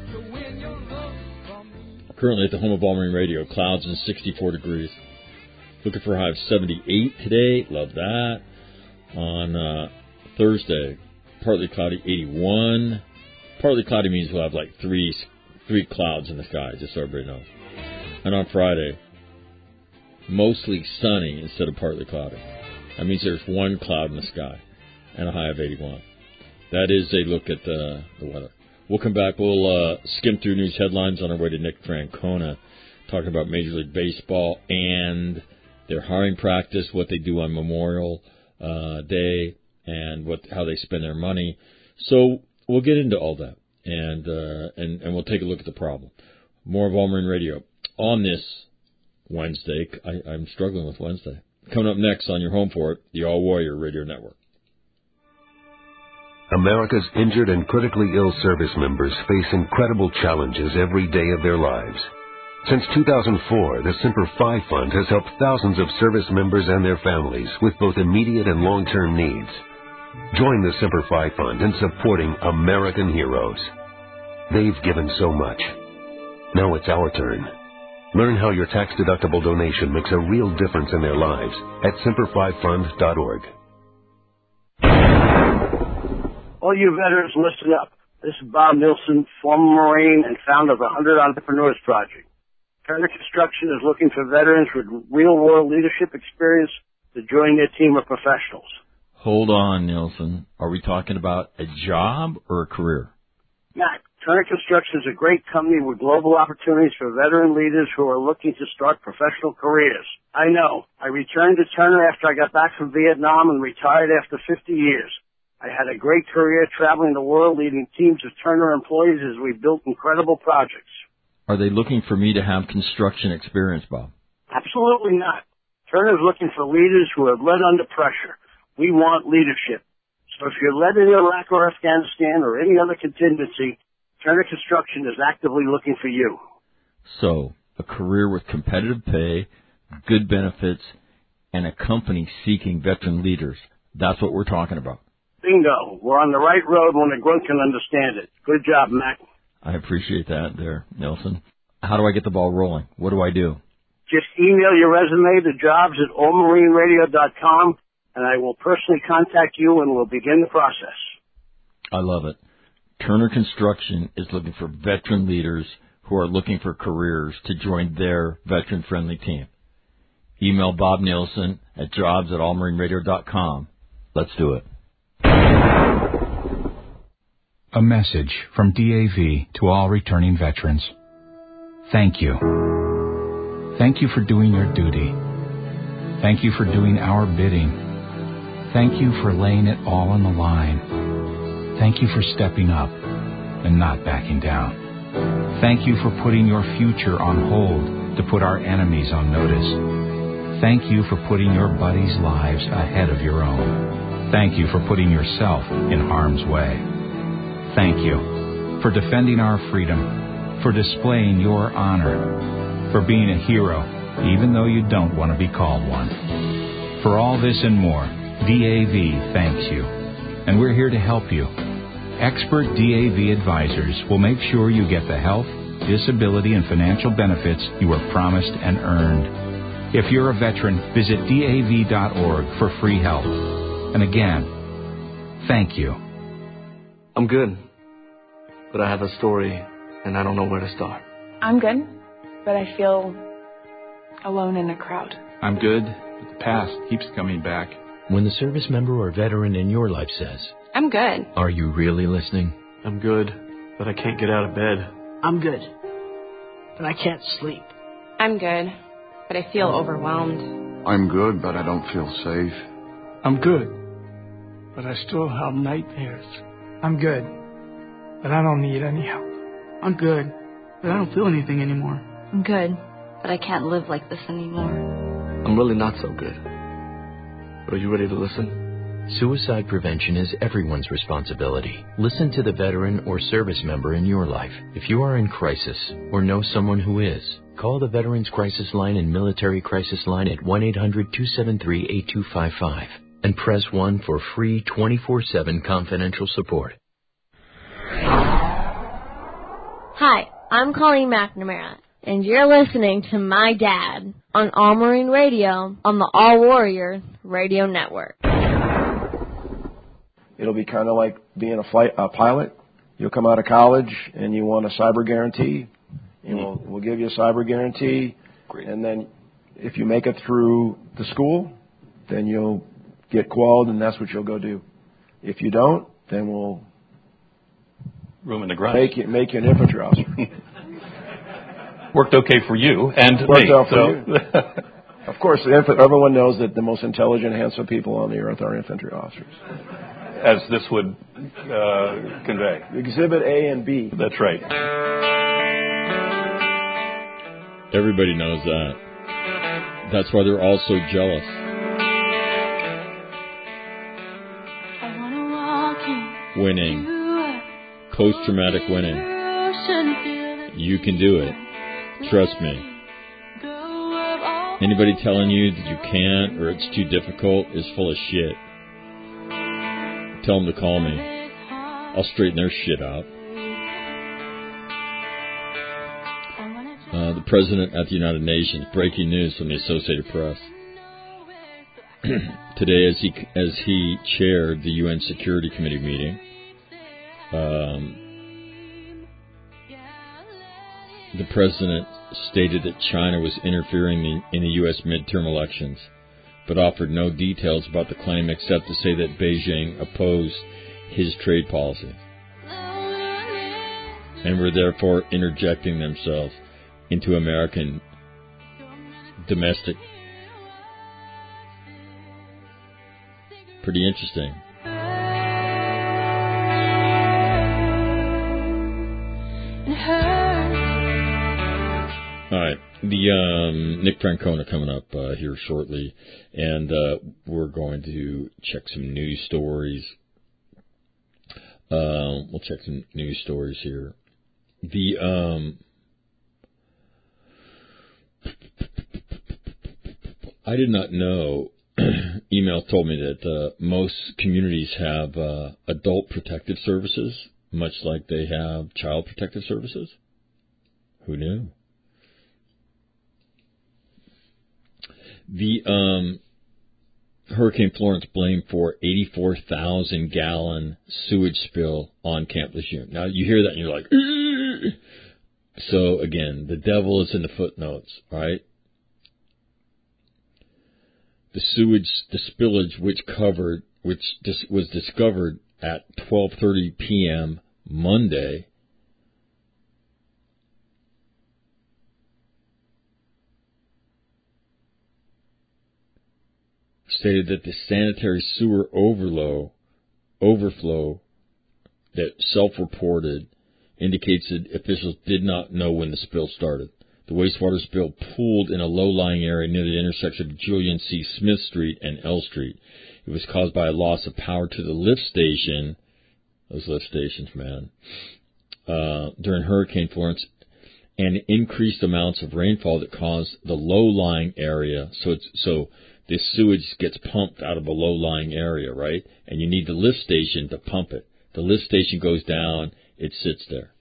Currently at the home of All Marine Radio, clouds and sixty-four degrees. Looking for a high of seventy-eight today. Love that. On uh, Thursday, partly cloudy, eighty-one. Partly cloudy means we'll have like three three clouds in the sky, just so everybody knows. And on Friday, mostly sunny instead of partly cloudy. That means there's one cloud in the sky and a high of eighty-one. That is a look at the, the weather. We'll come back. We'll uh, skim through news headlines on our way to Nick Francona, talking about Major League Baseball and their hiring practice, what they do on Memorial uh, Day, and what how they spend their money. So we'll get into all that, and uh, and and we'll take a look at the problem. More of All Marine Radio on this Wednesday. I, I'm struggling with Wednesday. Coming up next on your home for it, the All Warrior Radio Network. America's injured and critically ill service members face incredible challenges every day of their lives. Since two thousand four, the Semper Fi Fund has helped thousands of service members and their families with both immediate and long-term needs. Join the Semper Fi Fund in supporting American heroes. They've given so much. Now it's our turn. Learn how your tax-deductible donation makes a real difference in their lives at semper fi fund dot org. All you veterans, listen up. This is Bob Nilsson, former Marine and founder of the one hundred Entrepreneurs Project. Turner Construction is looking for veterans with real-world leadership experience to join their team of professionals. Hold on, Nilsson. Are we talking about a job or a career? Matt, Turner Construction is a great company with global opportunities for veteran leaders who are looking to start professional careers. I know. I returned to Turner after I got back from Vietnam and retired after fifty years. I had a great career traveling the world leading teams of Turner employees as we built incredible projects. Are they looking for me to have construction experience, Bob? Absolutely not. Turner is looking for leaders who have led under pressure. We want leadership. So if you're led in Iraq or Afghanistan or any other contingency, Turner Construction is actively looking for you. So, a career with competitive pay, good benefits, and a company seeking veteran leaders. That's what we're talking about. Bingo. We're on the right road when a grunt can understand it. Good job, Mac. I appreciate that there, Nelson. How do I get the ball rolling? What do I do? Just email your resume to jobs at all marine radio dot com, and I will personally contact you and we'll begin the process. I love it. Turner Construction is looking for veteran leaders who are looking for careers to join their veteran-friendly team. Email Bob Nielsen at jobs at all marine radio dot com. Let's do it. A message from D A V to all returning veterans. Thank you. Thank you for doing your duty. Thank you for doing our bidding. Thank you for laying it all on the line. Thank you for stepping up and not backing down. Thank you for putting your future on hold to put our enemies on notice. Thank you for putting your buddies' lives ahead of your own. Thank you for putting yourself in harm's way. Thank you for defending our freedom, for displaying your honor, for being a hero, even though you don't want to be called one. For all this and more, D A V thanks you, and we're here to help you. Expert D A V advisors will make sure you get the health, disability, and financial benefits you were promised and earned. If you're a veteran, visit D A V dot org for free help. And again, thank you. I'm good, but I have a story, and I don't know where to start. I'm good, but I feel alone in a crowd. I'm good, but the past keeps coming back. When the service member or veteran in your life says, I'm good. Are you really listening? I'm good, but I can't get out of bed. I'm good, but I can't sleep. I'm good, but I feel overwhelmed. I'm good, but I don't feel safe. I'm good, but I still have nightmares. I'm good, but I don't need any help. I'm good, but I don't feel anything anymore. I'm good, but I can't live like this anymore. I'm really not so good. Are you ready to listen? Suicide prevention is everyone's responsibility. Listen to the veteran or service member in your life. If you are in crisis or know someone who is, call the Veterans Crisis Line and Military Crisis Line at one eight hundred two seven three eight two five five and press one for free twenty-four seven confidential support. Hi, I'm Colleen McNamara, and you're listening to My Dad on All Marine Radio on the All Warrior Radio Network. It'll be kind of like being a flight a pilot. You'll come out of college and you want a cyber guarantee. You know, we'll give you a cyber guarantee. Great. And then if you make it through the school, then you'll get qualled, and that's what you'll go do. If you don't, then we'll room in the garage. Make you, make you an infantry officer. Worked okay for you and Worked me. out for so. you. Of course, the inf- everyone knows that the most intelligent, handsome people on the earth are infantry officers. As this would uh, convey. Exhibit A and B. That's right. Everybody knows that. That's why they're all so jealous. Winning. Post-traumatic winning. You can do it. Trust me. Anybody telling you that you can't or it's too difficult is full of shit. Tell them to call me. I'll straighten their shit out. the president at the United Nations. Breaking news from the Associated Press. Today, as he as he chaired the U N Security Committee meeting, um, the president stated that China was interfering in, in the U S midterm elections, but offered no details about the claim except to say that Beijing opposed his trade policy and were therefore interjecting themselves into American domestic. Pretty interesting. All right, the um, Nick Francona coming up uh, here shortly, and uh, we're going to check some news stories. Uh, we'll check some news stories here. The um, I did not know. Email told me that uh, most communities have uh, adult protective services, much like they have child protective services. Who knew? The um, Hurricane Florence blamed for eighty-four thousand gallon sewage spill on Camp Lejeune. Now, you hear that and you're like, Ugh! So again, the devil is in the footnotes, right? The sewage, the spillage, which covered, which dis, was discovered at twelve thirty p.m. Monday, stated that the sanitary sewer overflow, overflow that self-reported indicates that officials did not know when the spill started. The wastewater spill pooled in a low-lying area near the intersection of Julian C. Smith Street and L Street. It was caused by a loss of power to the lift station. Those lift stations, man. Uh, during Hurricane Florence, and increased amounts of rainfall that caused the low-lying area. So it's so this sewage gets pumped out of a low-lying area, right? And you need the lift station to pump it. The lift station goes down. It sits there.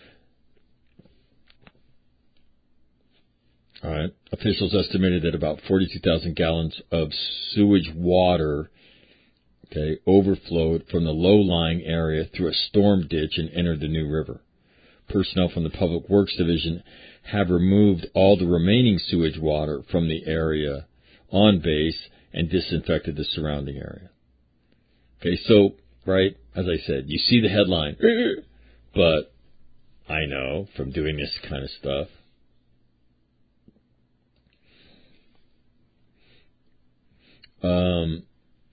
All right. Officials estimated that about forty-two thousand gallons of sewage water, okay, overflowed from the low-lying area through a storm ditch and entered the New River. Personnel from the Public Works Division have removed all the remaining sewage water from the area on base and disinfected the surrounding area. Okay, so, right, as I said, you see the headline, but I know from doing this kind of stuff, Um,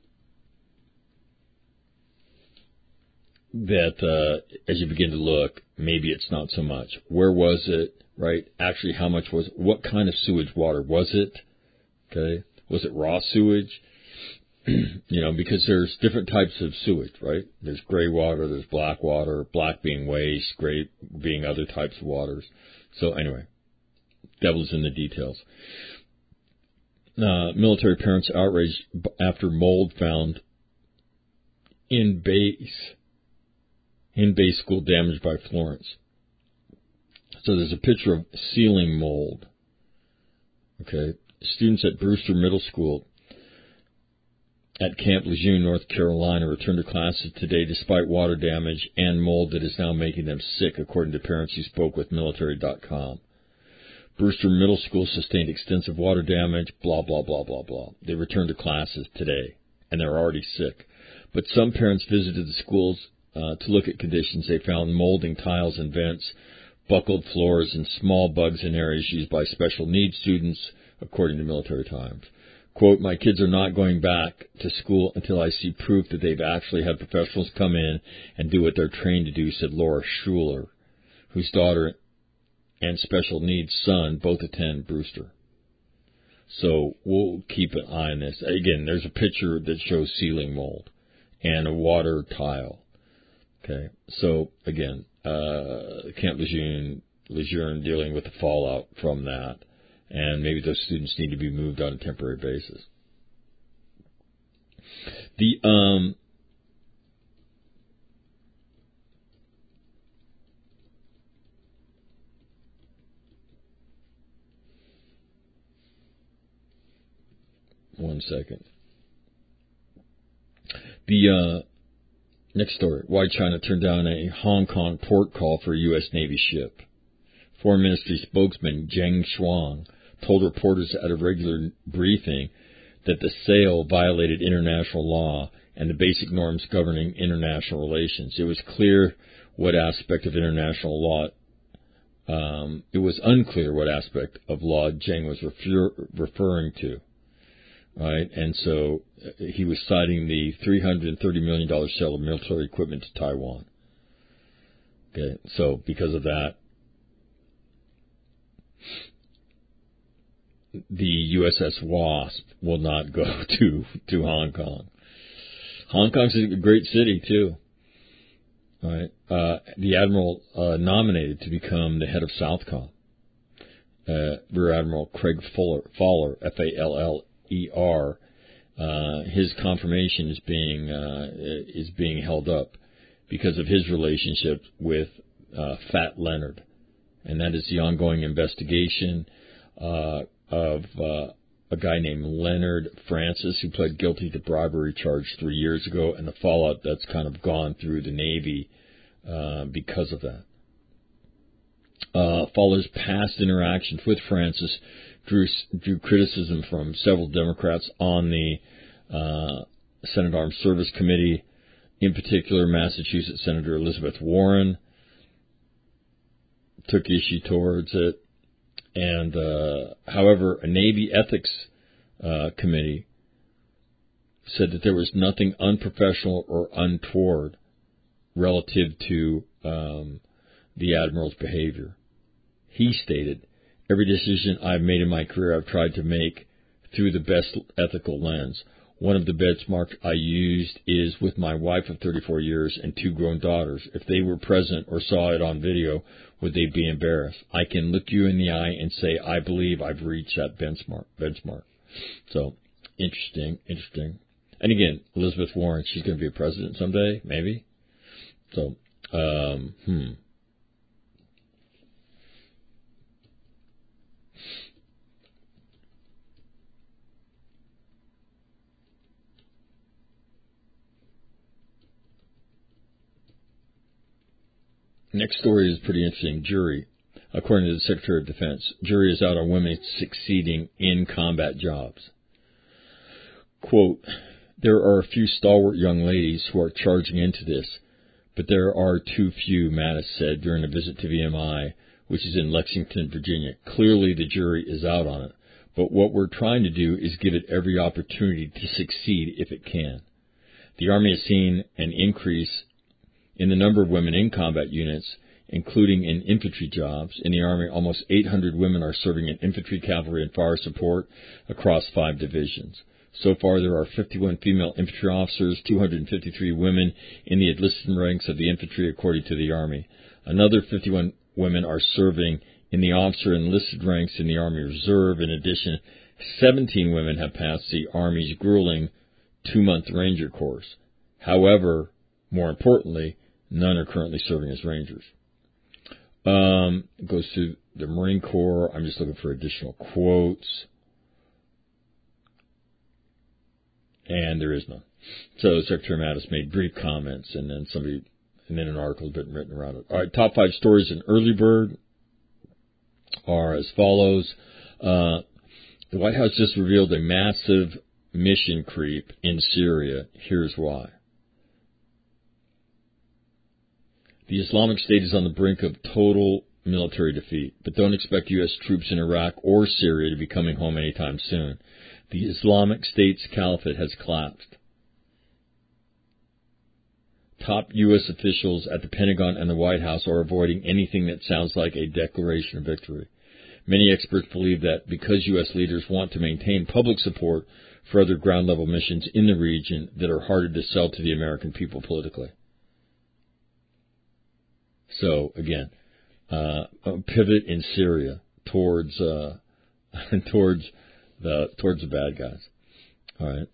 that uh, as you begin to look, maybe it's not so much. Where was it, right? Actually, how much was it? What kind of sewage water was it? Okay. Was it raw sewage? You know, because there's different types of sewage, right? There's gray water, there's black water, black being waste, gray being other types of waters. So anyway, devil's in the details. Uh, military parents outraged after mold found in base in base school damaged by Florence. So there's a picture of ceiling mold. Okay, students at Brewster Middle School at Camp Lejeune, North Carolina, returned to classes today despite water damage and mold that is now making them sick, according to parents who spoke with military dot com. Brewster Middle School sustained extensive water damage, blah, blah, blah, blah, blah. They returned to classes today, and they're already sick. But some parents visited the schools uh, to look at conditions. They found molding tiles and vents, buckled floors, and small bugs in areas used by special needs students, according to Military Times. Quote, my kids are not going back to school until I see proof that they've actually had professionals come in and do what they're trained to do, said Laura Schuler, whose daughter and special needs son both attend Brewster. So we'll keep an eye on this. Again, there's a picture that shows ceiling mold and a water tile. Okay, so again, uh, Camp Lejeune, Lejeune dealing with the fallout from that, and maybe those students need to be moved on a temporary basis. The um. one second. The uh, next story, why China turned down a Hong Kong port call for a U S Navy ship. Foreign Ministry spokesman Zheng Shuang told reporters at a regular briefing that the sale violated international law and the basic norms governing international relations. It was clear what aspect of international law, um, it was unclear what aspect of law Zheng was refer, referring to. Right, and so he was citing the three hundred thirty million dollars sale of military equipment to Taiwan. Okay, so because of that, the U S S Wasp will not go to, to Hong Kong. Hong Kong's a great city, too. All right. Uh, the Admiral uh, nominated to become the head of Southcom, uh, Rear Admiral Craig Fuller, Fowler, F A L L E R, uh, his confirmation is being uh, is being held up because of his relationship with uh, Fat Leonard, and that is the ongoing investigation uh, of uh, a guy named Leonard Francis, who pled guilty to bribery charge three years ago, and the fallout that's kind of gone through the Navy uh, because of that. Uh, Fowler's past interactions with Francis drew, drew criticism from several Democrats on the uh, Senate Armed Service Committee, in particular Massachusetts Senator Elizabeth Warren took issue towards it. And, uh, however, a Navy ethics uh, committee said that there was nothing unprofessional or untoward relative to um, the Admiral's behavior. He stated, every decision I've made in my career I've tried to make through the best ethical lens. One of the benchmarks I used is with my wife of thirty-four years and two grown daughters. If they were present or saw it on video, would they be embarrassed? I can look you in the eye and say, I believe I've reached that benchmark. benchmark. So, interesting, interesting. And again, Elizabeth Warren, she's going to be a president someday, maybe. So, um, hmm. Next story is pretty interesting. Jury. According to the Secretary of Defense, jury is out on women succeeding in combat jobs. Quote, there are a few stalwart young ladies who are charging into this, but there are too few, Mattis said during a visit to V M I, which is in Lexington, Virginia. Clearly the jury is out on it, but what we're trying to do is give it every opportunity to succeed if it can. The Army has seen an increase in the number of women in combat units, including in infantry jobs. In the Army, almost eight hundred women are serving in infantry, cavalry, and fire support across five divisions. So far, there are fifty-one female infantry officers, two hundred fifty-three women in the enlisted ranks of the infantry, according to the Army. Another fifty-one women are serving in the officer enlisted ranks in the Army Reserve. In addition, seventeen women have passed the Army's grueling two-month Ranger course. However, more importantly, none are currently serving as Rangers. Um, it goes to the Marine Corps. I'm just looking for additional quotes. And there is none. So Secretary Mattis made brief comments, and then somebody, and then an article has been written around it. All right, top five stories in Early Bird are as follows. Uh, the White House just revealed a massive mission creep in Syria. Here's why. The Islamic State is on the brink of total military defeat, but don't expect U S troops in Iraq or Syria to be coming home anytime soon. The Islamic State's caliphate has collapsed. Top U S officials at the Pentagon and the White House are avoiding anything that sounds like a declaration of victory. Many experts believe that because U S leaders want to maintain public support for other ground-level missions in the region that are harder to sell to the American people politically. So, again, uh, a pivot in Syria towards uh, towards the towards the bad guys. All right.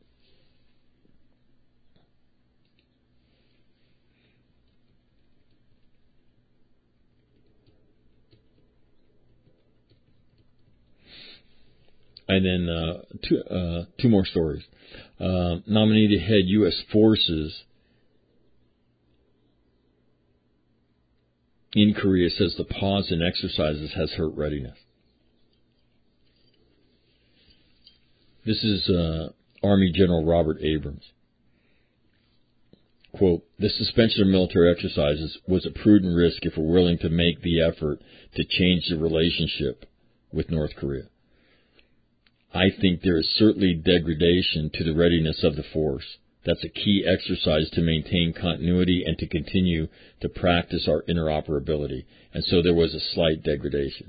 and then uh, two, uh, two more stories. Uh, nominee to head U S forces in Korea says the pause in exercises has hurt readiness. This is uh, Army General Robert Abrams. Quote, the suspension of military exercises was a prudent risk if we're willing to make the effort to change the relationship with North Korea. I think there is certainly degradation to the readiness of the force. That's a key exercise to maintain continuity and to continue to practice our interoperability. And so there was a slight degradation.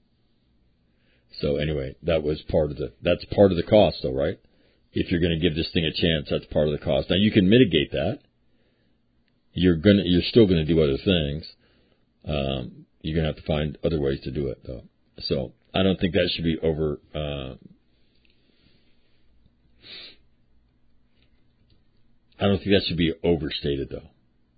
So anyway, that was part of the, that's part of the cost though, right? If you're going to give this thing a chance, that's part of the cost. Now you can mitigate that. You're gonna, you're still going to do other things. Um, you're going to have to find other ways to do it though. So I don't think that should be over, uh, I don't think that should be overstated, though.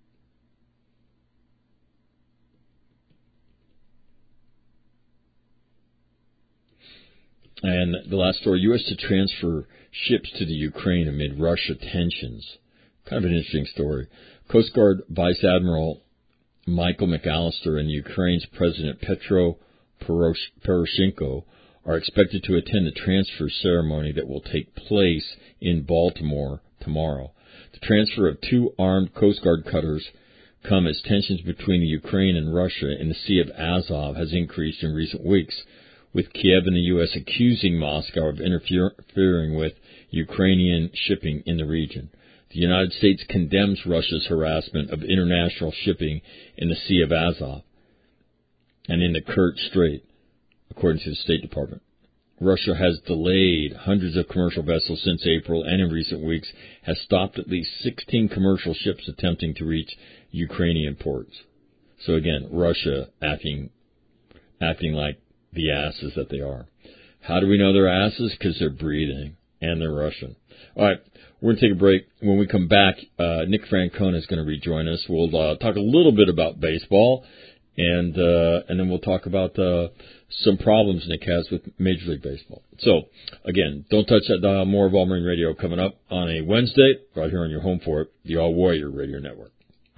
And the last story, U S to transfer ships to the Ukraine amid Russia tensions. Kind of an interesting story. Coast Guard Vice Admiral Michael McAllister and Ukraine's President Petro Poroshenko are expected to attend the transfer ceremony that will take place in Baltimore tomorrow. The transfer of two armed Coast Guard cutters come as tensions between the Ukraine and Russia in the Sea of Azov has increased in recent weeks, with Kiev and the U S accusing Moscow of interfering with Ukrainian shipping in the region. The United States condemns Russia's harassment of international shipping in the Sea of Azov and in the Kerch Strait, according to the State Department. Russia has delayed hundreds of commercial vessels since April and in recent weeks has stopped at least sixteen commercial ships attempting to reach Ukrainian ports. So again, Russia acting, acting like the asses that they are. How do we know they're asses? Because they're breathing and they're Russian. All right, we're going to take a break. When we come back, uh, Nick Francona is going to rejoin us. We'll uh, talk a little bit about baseball. And uh, and then we'll talk about uh, some problems Nick has with Major League Baseball. So, again, don't touch that dial. More of All Marine Radio coming up on a Wednesday, right here on your home for it, the All Warrior Radio Network.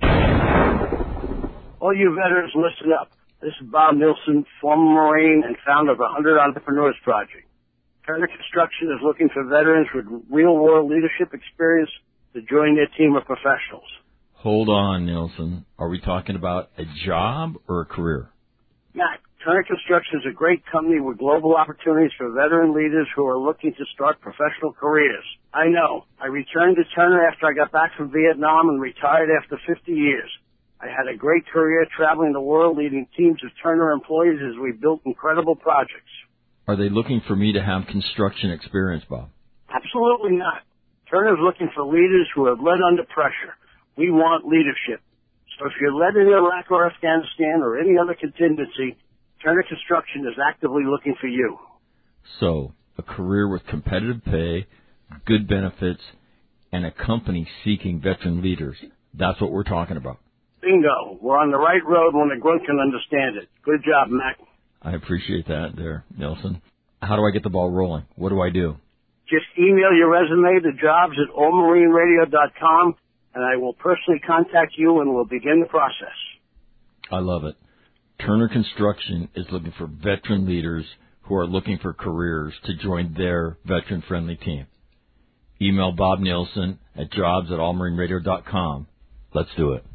All you veterans, listen up. This is Bob Nilsson, former Marine and founder of the one hundred Entrepreneurs Project. Turner Construction is looking for veterans with real-world leadership experience to join their team of professionals. Hold on, Nilsson. Are we talking about a job or a career? Matt, Turner Construction is a great company with global opportunities for veteran leaders who are looking to start professional careers. I know. I returned to Turner after I got back from Vietnam and retired after fifty years. I had a great career traveling the world leading teams of Turner employees as we built incredible projects. Are they looking for me to have construction experience, Bob? Absolutely not. Turner is looking for leaders who have led under pressure. We want leadership. So if you're led in Iraq or Afghanistan or any other contingency, Turner Construction is actively looking for you. So, a career with competitive pay, good benefits, and a company seeking veteran leaders. That's what we're talking about. Bingo. We're on the right road when a grunt can understand it. Good job, Mac. I appreciate that there, Nelson. How do I get the ball rolling? What do I do? Just email your resume to jobs at all marine radio dot com. And I will personally contact you and we'll begin the process. I love it. Turner Construction is looking for veteran leaders who are looking for careers to join their veteran-friendly team. Email Bob Nielsen at jobs at all marine radio dot com. Let's do it.